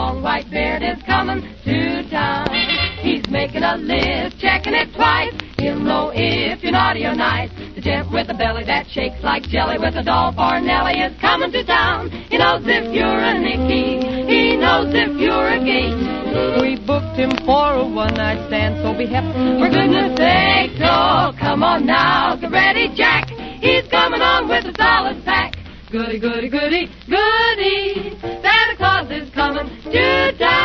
long white beard is coming to town. He's making a list, checking it twice. He'll know if you're naughty or nice. The gent with a belly that shakes like jelly with a doll for Nellie is coming to town. He knows if you're a Nicky, he knows if you're a geek. We booked him for a one-night stand, so be hep. For goodness sake, oh, come on now, get ready, Jack. He's coming on with a solid pack. Goody, goody, goody, goody, Santa Claus is coming to town.